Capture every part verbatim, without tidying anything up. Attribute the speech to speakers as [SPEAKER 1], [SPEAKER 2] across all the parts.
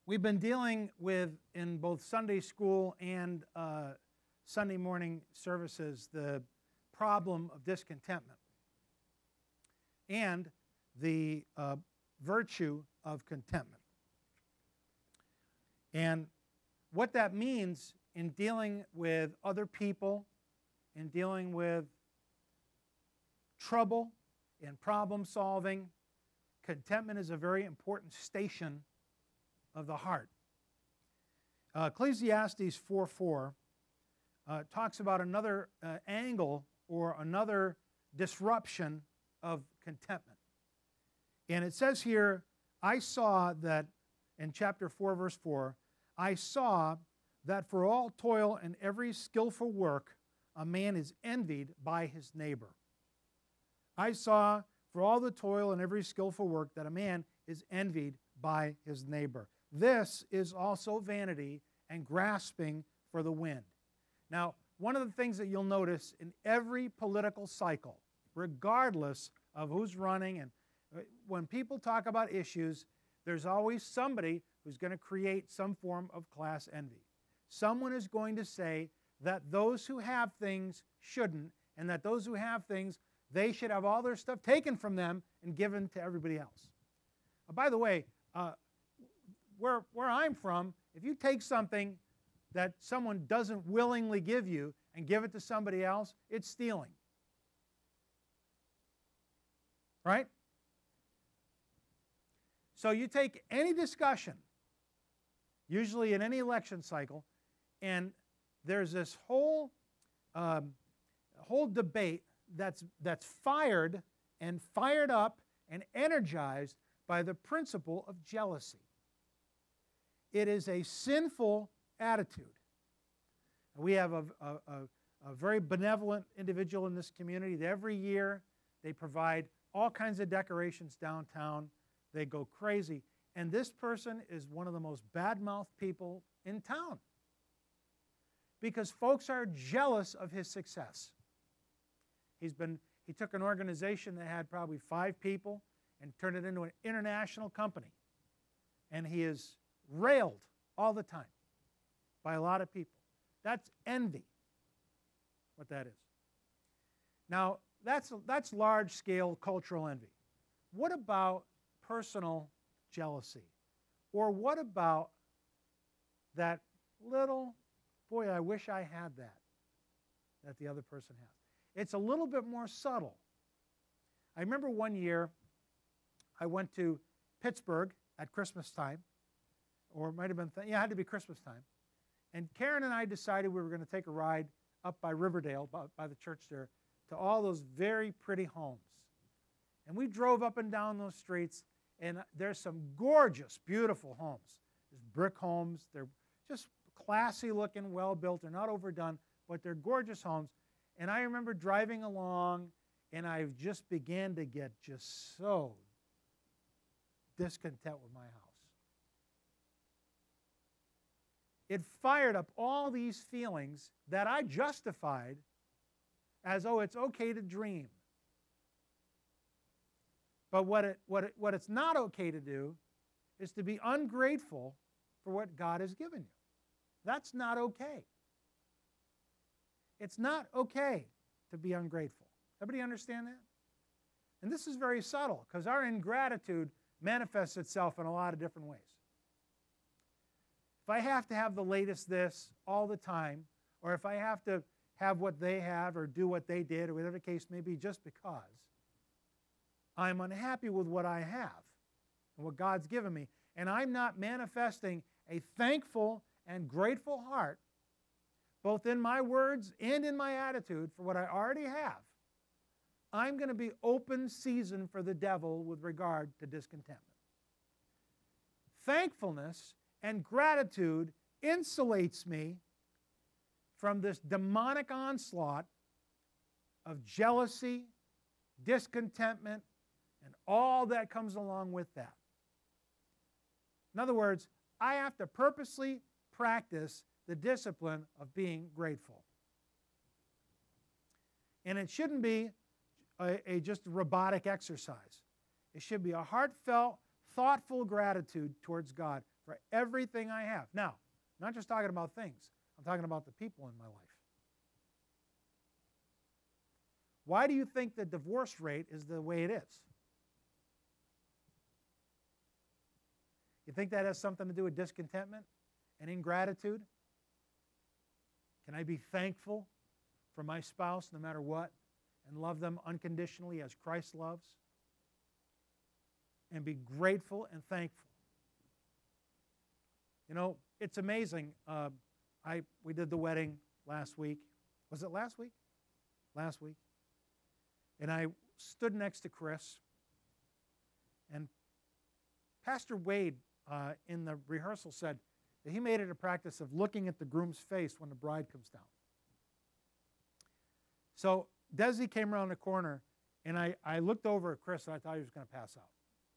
[SPEAKER 1] We've been dealing with, in both Sunday school and uh, Sunday morning services, the problem of discontentment and the uh, virtue of contentment. And what that means in dealing with other people, in dealing with trouble, in problem solving, contentment is a very important station of the heart. Uh, Ecclesiastes four four uh, talks about another uh, angle or another disruption of contentment. And it says here, I saw that, in chapter four, verse four, I saw that for all toil and every skillful work, a man is envied by his neighbor. I saw for all the toil and every skillful work that a man is envied by his neighbor. This is also vanity and grasping for the wind. Now, one of the things that you'll notice in every political cycle, regardless of who's running, and when people talk about issues, there's always somebody who's going to create some form of class envy. Someone is going to say that those who have things shouldn't, and that those who have things, they should have all their stuff taken from them and given to everybody else. Uh, by the way, uh, where, where I'm from, if you take something that someone doesn't willingly give you and give it to somebody else, it's stealing. Right? So you take any discussion, usually in any election cycle, and there's this whole, um, whole debate that's, that's fired and fired up and energized by the principle of jealousy. It is a sinful attitude. We have a, a, a, a very benevolent individual in this community that every year they provide all kinds of decorations downtown. They go crazy. And this person is one of the most bad-mouthed people in town because folks are jealous of his success. He's been, he took an organization that had probably five people and turned it into an international company. And he is railed all the time by a lot of people. That's envy, what that is. Now, that's, that's large-scale cultural envy. What about personal jealousy? Or what about that little, boy, I wish I had that, that the other person has? It's a little bit more subtle. I remember one year I went to Pittsburgh at Christmas time, or it might have been, th- yeah, it had to be Christmas time. And Karen and I decided we were going to take a ride up by Riverdale, by, by the church there, to all those very pretty homes. And we drove up and down those streets, and there's some gorgeous, beautiful homes. There's brick homes. They're just classy looking, well built. They're not overdone, but they're gorgeous homes. And I remember driving along, and I just began to get just so discontent with my house. It fired up all these feelings that I justified as, oh, it's okay to dream. But what, it, what, it, what it's not okay to do is to be ungrateful for what God has given you. That's not okay. It's not okay to be ungrateful. Everybody understand that? And this is very subtle because our ingratitude manifests itself in a lot of different ways. If I have to have the latest this all the time, or if I have to have what they have or do what they did or whatever the case may be just because, I'm unhappy with what I have and what God's given me, and I'm not manifesting a thankful and grateful heart, both in my words and in my attitude for what I already have, I'm going to be open season for the devil with regard to discontentment. Thankfulness and gratitude insulates me from this demonic onslaught of jealousy, discontentment, and all that comes along with that. In other words, I have to purposely practice the discipline of being grateful. And it shouldn't be a, a just robotic exercise. It should be a heartfelt, thoughtful gratitude towards God for everything I have. Now, I'm not just talking about things. I'm talking about the people in my life. Why do you think the divorce rate is the way it is? You think that has something to do with discontentment and ingratitude? Can I be thankful for my spouse no matter what and love them unconditionally as Christ loves? And be grateful and thankful. You know, it's amazing. Uh, I we did the wedding last week. Was it last week? Last week. And I stood next to Chris. And Pastor Wade uh, in the rehearsal said that he made it a practice of looking at the groom's face when the bride comes down. So Desi came around the corner, and I, I looked over at Chris, and I thought he was going to pass out.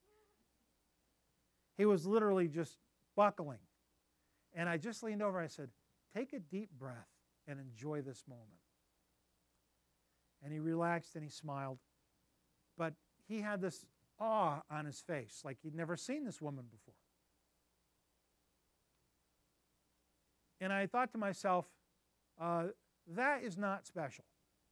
[SPEAKER 1] He was literally just buckling. And I just leaned over and I said, take a deep breath and enjoy this moment. And he relaxed and he smiled. But he had this awe on his face, like he'd never seen this woman before. And I thought to myself, uh, that is not special.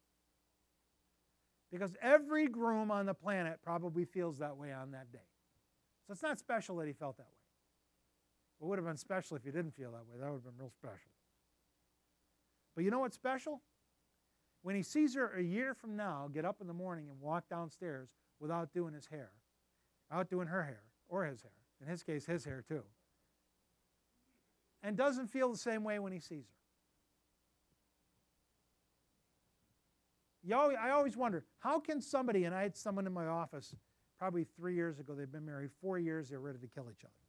[SPEAKER 1] Because every groom on the planet probably feels that way on that day. So it's not special that he felt that way. It would have been special if he didn't feel that way. That would have been real special. But you know what's special? When he sees her a year from now get up in the morning and walk downstairs without doing his hair, without doing her hair, or his hair, in his case, his hair too, and doesn't feel the same way when he sees her. You always, I always wonder, how can somebody, and I had someone in my office probably three years ago, they've been married four years, they're ready to kill each other.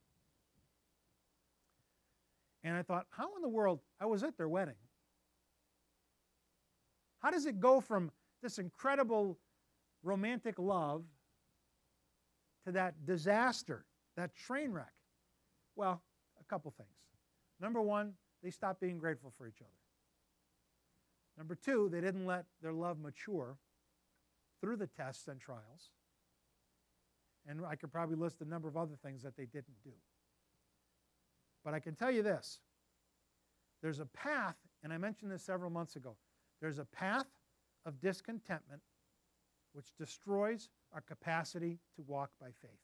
[SPEAKER 1] And I thought, how in the world, I was at their wedding. How does it go from this incredible romantic love to that disaster, that train wreck? Well, a couple things. Number one, they stopped being grateful for each other. Number two, they didn't let their love mature through the tests and trials. And I could probably list a number of other things that they didn't do. But I can tell you this. There's a path, and I mentioned this several months ago. There's a path of discontentment which destroys our capacity to walk by faith.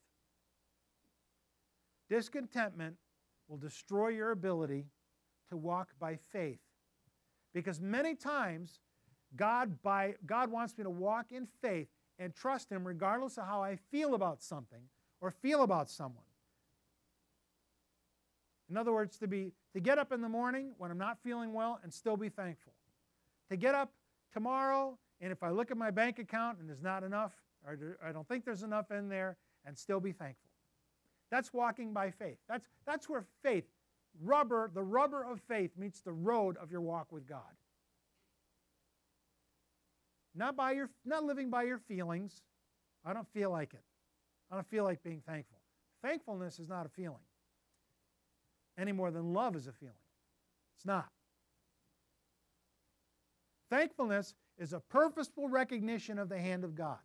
[SPEAKER 1] Discontentment will destroy your ability to walk by faith. Because many times, God, by, God wants me to walk in faith and trust Him regardless of how I feel about something or feel about someone. In other words, to, be, to get up in the morning when I'm not feeling well and still be thankful. To get up tomorrow, and if I look at my bank account and there's not enough, or I don't think there's enough in there, and still be thankful. That's walking by faith. That's, that's where faith, rubber, the rubber of faith meets the road of your walk with God. Not, by your, not living by your feelings. I don't feel like it. I don't feel like being thankful. Thankfulness is not a feeling any more than love is a feeling. It's not. Thankfulness is a purposeful recognition of the hand of God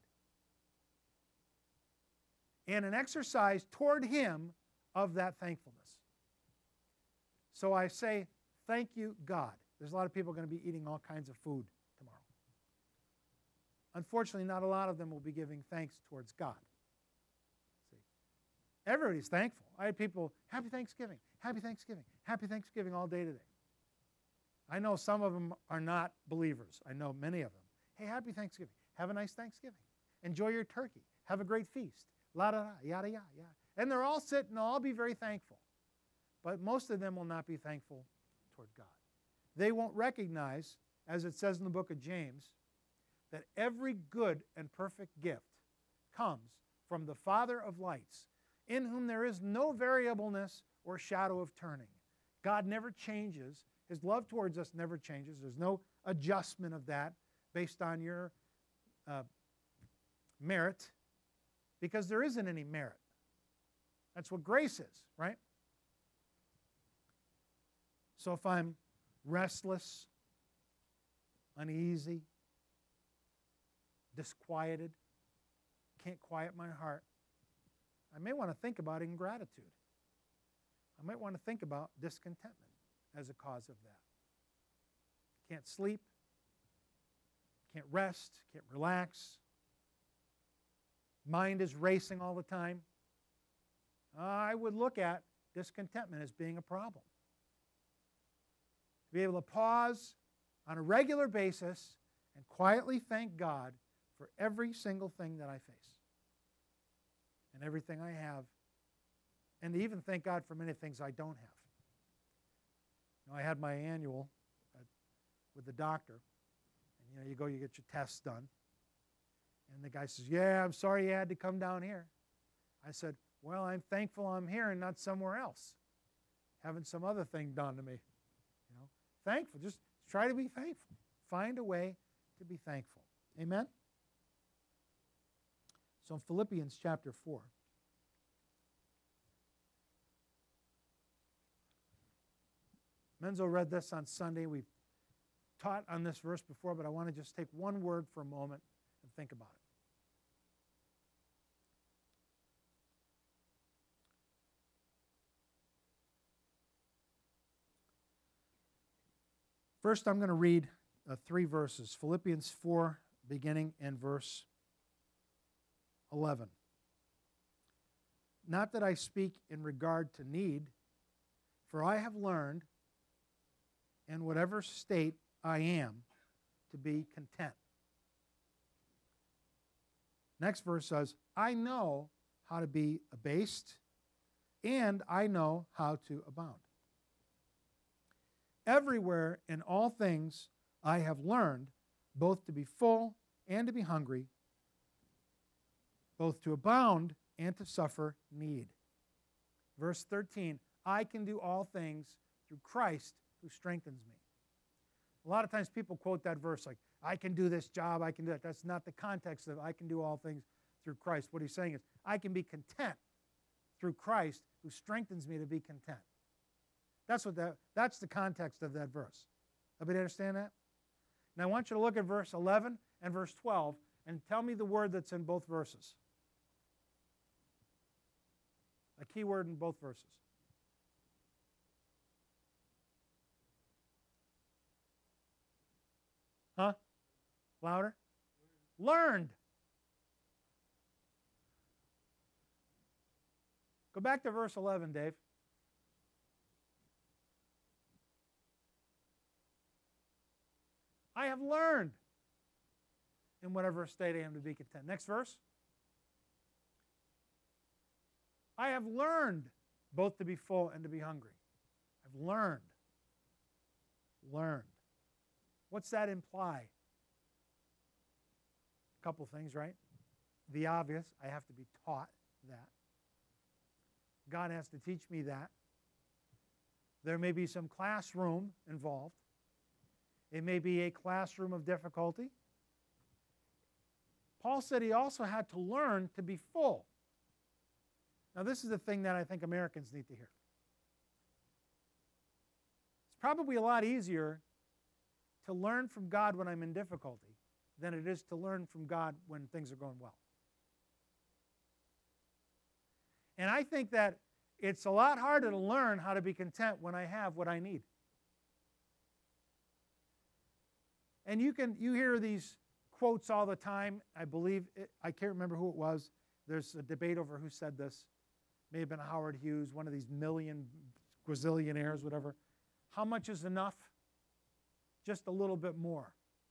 [SPEAKER 1] and an exercise toward Him of that thankfulness. So I say, thank you, God. There's a lot of people going to be eating all kinds of food tomorrow. Unfortunately, not a lot of them will be giving thanks towards God. See, everybody's thankful. I had people, happy Thanksgiving, happy Thanksgiving, happy Thanksgiving all day today. I know some of them are not believers. I know many of them. Hey, happy Thanksgiving. Have a nice Thanksgiving. Enjoy your turkey. Have a great feast. La da da, yada yada yada. And they're all sitting, they'll all be very thankful. But most of them will not be thankful toward God. They won't recognize, as it says in the book of James, that every good and perfect gift comes from the Father of lights, in whom there is no variableness or shadow of turning. God never changes. His love towards us never changes. There's no adjustment of that based on your uh, merit, because there isn't any merit. That's what grace is, right? So if I'm restless, uneasy, disquieted, can't quiet my heart, I may want to think about ingratitude. I might want to think about discontentment as a cause of that. Can't sleep, can't rest, can't relax. Mind is racing all the time. I would look at discontentment as being a problem. To be able to pause on a regular basis and quietly thank God for every single thing that I face and everything I have, and to even thank God for many things I don't have. You know, I had my annual uh, with the doctor, and you know, you go, you get your tests done, and the guy says, "Yeah, I'm sorry you had to come down here." I said, "Well, I'm thankful I'm here and not somewhere else, having some other thing done to me." You know, thankful. Just try to be thankful. Find a way to be thankful. Amen? So in Philippians chapter four, Menzo read this on Sunday. We've taught on this verse before, but I want to just take one word for a moment and think about it. First, I'm going to read uh, three verses. Philippians four, beginning in verse eleven. "Not that I speak in regard to need, for I have learned, in whatever state I am, to be content." Next verse says, "I know how to be abased, and I know how to abound. Everywhere in all things I have learned both to be full and to be hungry, both to abound and to suffer need." Verse thirteen, "I can do all things through Christ who strengthens me." A lot of times people quote that verse like, "I can do this job, I can do that." That's not the context of "I can do all things through Christ." What he's saying is, I can be content through Christ who strengthens me to be content. That's what that, that's the context of that verse. Everybody understand that? Now I want you to look at verse eleven and verse twelve and tell me the word that's in both verses. A key word in both verses. Huh? Louder? Learned. Go back to verse eleven, Dave. I have learned in whatever state I am to be content. Next verse. I have learned both to be full and to be hungry. I've learned. Learned. What's that imply? A couple things, right? The obvious, I have to be taught that. God has to teach me that. There may be some classroom involved. It may be a classroom of difficulty. Paul said he also had to learn to be full. Now, this is the thing that I think Americans need to hear. It's probably a lot easier to learn from God when I'm in difficulty than it is to learn from God when things are going well. And I think that it's a lot harder to learn how to be content when I have what I need. And you can you hear these quotes all the time. I believe, it, I can't remember who it was. There's a debate over who said this. May have been Howard Hughes, one of these million gazillionaires, whatever. How much is enough? Just a little bit more,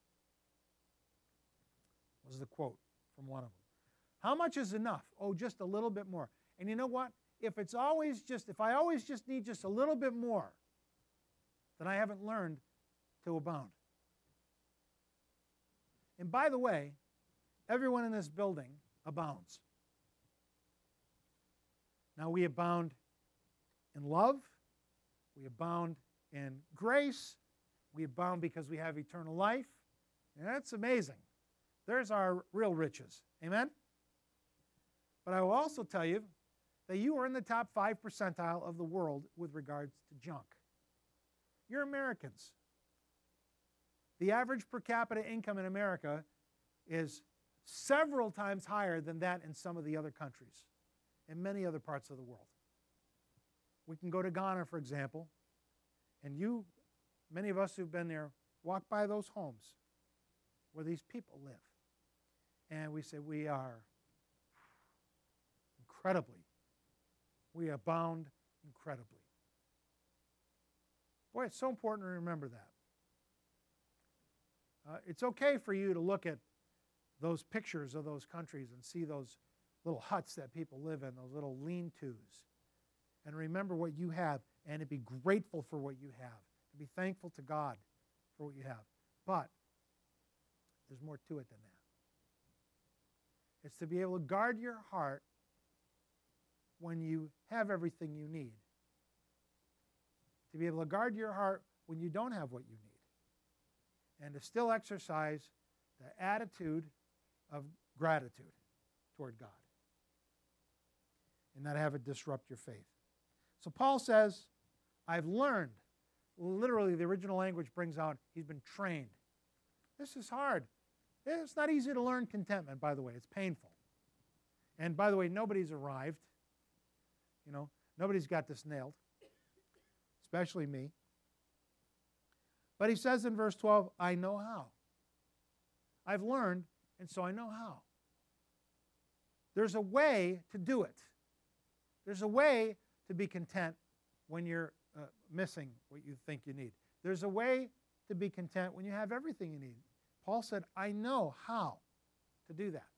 [SPEAKER 1] was the quote from one of them. How much is enough? Oh, just a little bit more. And you know what? If it's always just, if I always just need just a little bit more, then I haven't learned to abound. And by the way, everyone in this building abounds. Now we abound in love, we abound in grace, we abound because we have eternal life. And that's amazing. There's our real riches. Amen? But I will also tell you that you are in the top five percentile of the world with regards to junk. You're Americans. The average per capita income in America is several times higher than that in some of the other countries, in many other parts of the world. We can go to Ghana, for example, and you, many of us who've been there, walk by those homes where these people live. And we say, we are incredibly, we abound incredibly. Boy, it's so important to remember that. Uh, it's okay for you to look at those pictures of those countries and see those little huts that people live in, those little lean-tos, and remember what you have, and to be grateful for what you have, to be thankful to God for what you have. But there's more to it than that. It's to be able to guard your heart when you have everything you need. To be able to guard your heart when you don't have what you need. And to still exercise the attitude of gratitude toward God. And not have it disrupt your faith. So Paul says, I've learned. Literally, the original language brings out, he's been trained. This is hard. It's not easy to learn contentment, by the way. It's painful. And by the way, nobody's arrived. You know, nobody's got this nailed, especially me. But he says in verse twelve, I know how. I've learned, and so I know how. There's a way to do it. There's a way to be content when you're uh, missing what you think you need. There's a way to be content when you have everything you need. Paul said, I know how to do that.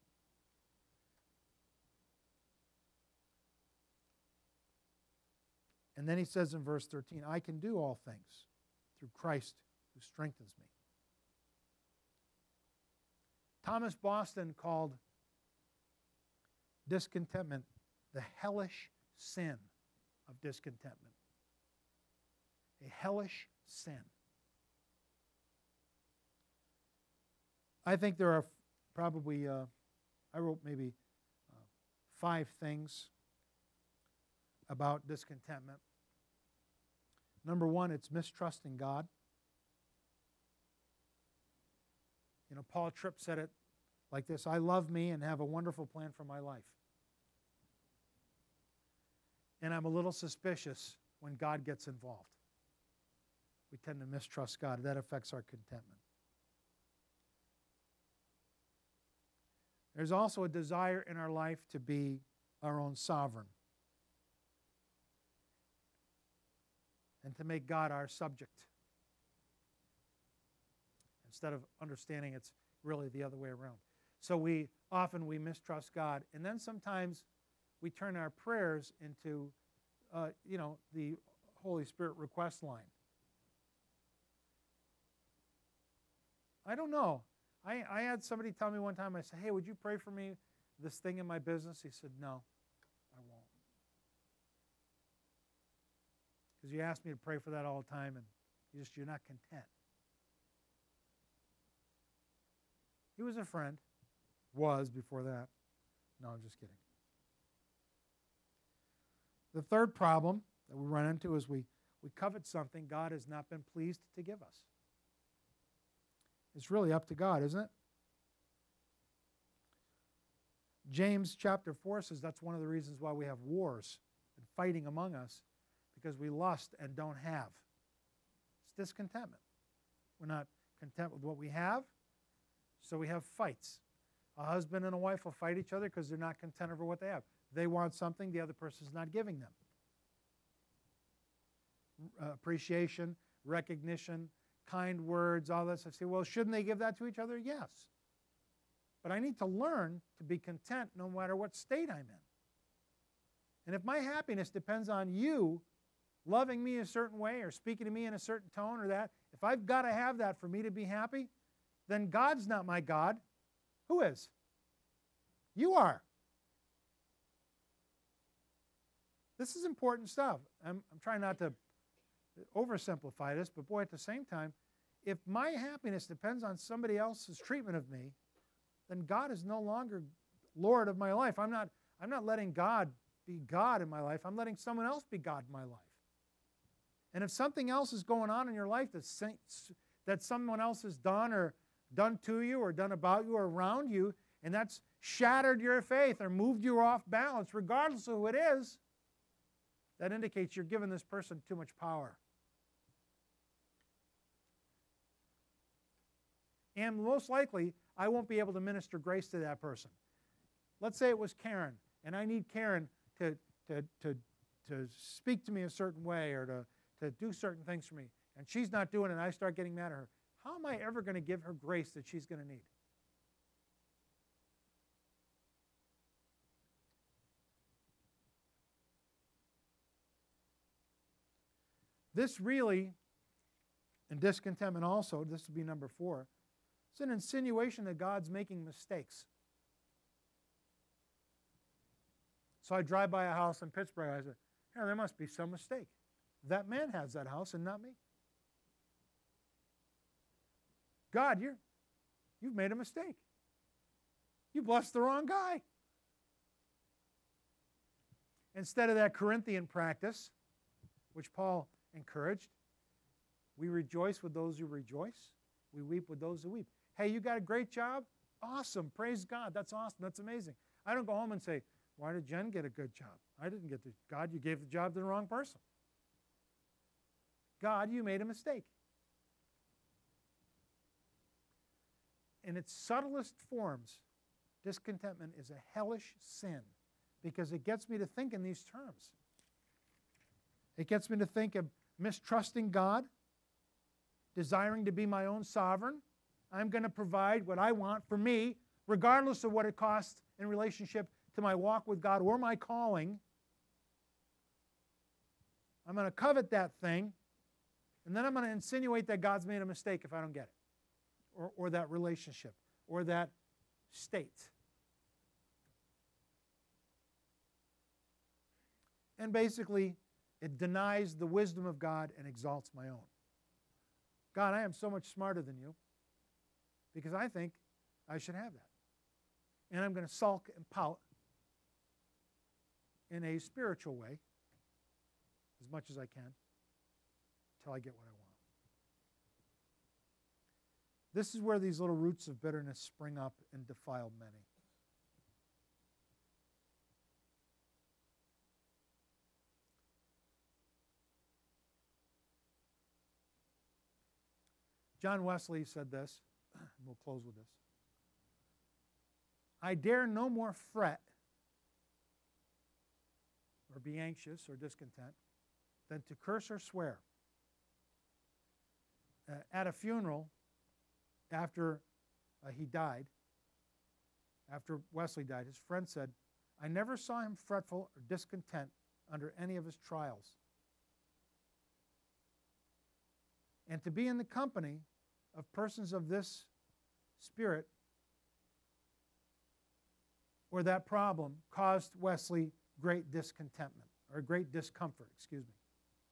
[SPEAKER 1] And then he says in verse thirteen, I can do all things through Christ who strengthens me. Thomas Boston called discontentment the hellish sin of discontentment. A hellish sin. I think there are probably, uh, I wrote maybe uh, five things about discontentment. Number one, it's mistrusting God. You know, Paul Tripp said it like this, I love me and have a wonderful plan for my life. And I'm a little suspicious when God gets involved. We tend to mistrust God. That affects our contentment. There's also a desire in our life to be our own sovereign and to make God our subject instead of understanding it's really the other way around. So we often we mistrust God, and then sometimes we turn our prayers into, uh, you know, the Holy Spirit request line. I don't know. I, I had somebody tell me one time, I said, hey, would you pray for me, this thing in my business? He said, no, I won't. Because you ask me to pray for that all the time, and you just, you're not content. He was a friend. Was before that. No, I'm just kidding. The third problem that we run into is we, we covet something God has not been pleased to give us. It's really up to God, isn't it? James chapter four says that's one of the reasons why we have wars and fighting among us, because we lust and don't have. It's discontentment. We're not content with what we have, so we have fights. A husband and a wife will fight each other because they're not content over what they have. They want something the other person's not giving them. Uh, appreciation, recognition, kind words, all this. I say, well, shouldn't they give that to each other? Yes. But I need to learn to be content no matter what state I'm in. And if my happiness depends on you loving me a certain way or speaking to me in a certain tone or that, if I've got to have that for me to be happy, then God's not my God. Who is? You are. This is important stuff. I'm, I'm trying not to oversimplify this, but boy, at the same time, if my happiness depends on somebody else's treatment of me, then God is no longer Lord of my life. I'm not, I'm not letting God be God in my life. I'm letting someone else be God in my life. And if something else is going on in your life that's, that someone else has done or done to you or done about you or around you, and that's shattered your faith or moved you off balance, regardless of who it is, that indicates you're giving this person too much power. And most likely, I won't be able to minister grace to that person. Let's say it was Karen, and I need Karen to, to, to, to speak to me a certain way or to, to do certain things for me, and she's not doing it, and I start getting mad at her. How am I ever going to give her grace that she's going to need? This really, and discontentment also, this would be number four, it's an insinuation that God's making mistakes. So I drive by a house in Pittsburgh, I say, yeah, there must be some mistake. That man has that house and not me. God, you're, you've made a mistake. You blessed the wrong guy. Instead of that Corinthian practice, which Paul encouraged, we rejoice with those who rejoice. We weep with those who weep. Hey, you got a great job? Awesome. Praise God. That's awesome. That's amazing. I don't go home and say, why did Jen get a good job? I didn't get the God, you gave the job to the wrong person. God, you made a mistake. In its subtlest forms, discontentment is a hellish sin because it gets me to think in these terms. It gets me to think of mistrusting God, desiring to be my own sovereign. I'm going to provide what I want for me, regardless of what it costs in relationship to my walk with God or my calling. I'm going to covet that thing, and then I'm going to insinuate that God's made a mistake if I don't get it, or, or that relationship, or that state. And basically, it denies the wisdom of God and exalts my own. God, I am so much smarter than you because I think I should have that. And I'm going to sulk and pout in a spiritual way as much as I can until I get what I want. This is where these little roots of bitterness spring up and defile many. John Wesley said this, and we'll close with this. I dare no more fret or be anxious or discontent than to curse or swear. Uh, at a funeral, after uh, he died, after Wesley died, his friend said, I never saw him fretful or discontent under any of his trials. And to be in the company of persons of this spirit or that problem caused Wesley great discontentment, or great discomfort, excuse me.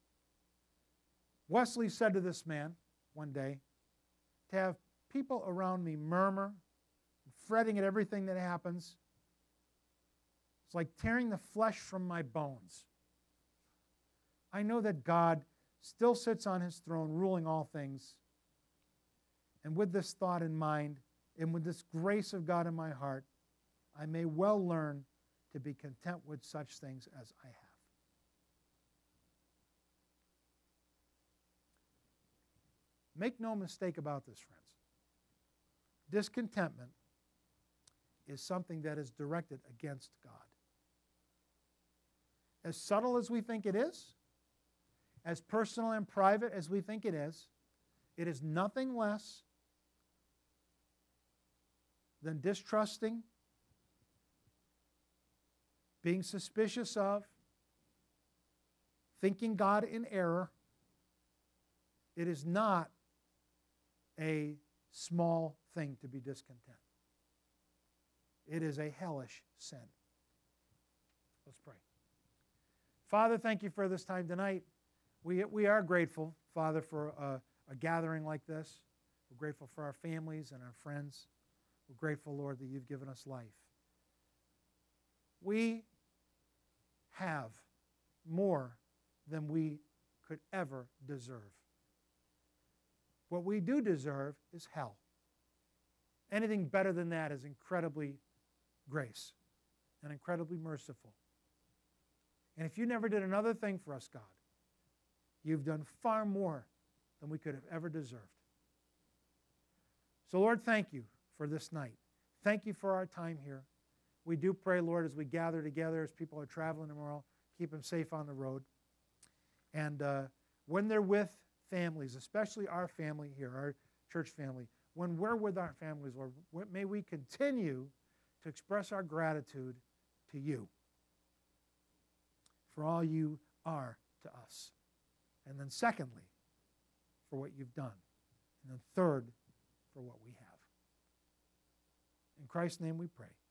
[SPEAKER 1] Wesley said to this man one day, to have people around me murmur, fretting at everything that happens, it's like tearing the flesh from my bones. I know that God still sits on his throne, ruling all things. And with this thought in mind, and with this grace of God in my heart, I may well learn to be content with such things as I have. Make no mistake about this, friends. Discontentment is something that is directed against God. As subtle as we think it is, as personal and private as we think it is, it is nothing less than distrusting, being suspicious of, thinking God in error. It is not a small thing to be discontent. It is a hellish sin. Let's pray. Father, thank you for this time tonight. We, we are grateful, Father, for a, a gathering like this. We're grateful for our families and our friends. We're grateful, Lord, that you've given us life. We have more than we could ever deserve. What we do deserve is hell. Anything better than that is incredibly grace and incredibly merciful. And if you never did another thing for us, God, you've done far more than we could have ever deserved. So, Lord, thank you for this night. Thank you for our time here. We do pray, Lord, as we gather together, as people are traveling tomorrow, keep them safe on the road. And uh, when they're with families, especially our family here, our church family, when we're with our families, Lord, may we continue to express our gratitude to you for all you are to us. And then secondly, for what you've done. And then third, for what we have. In Christ's name we pray.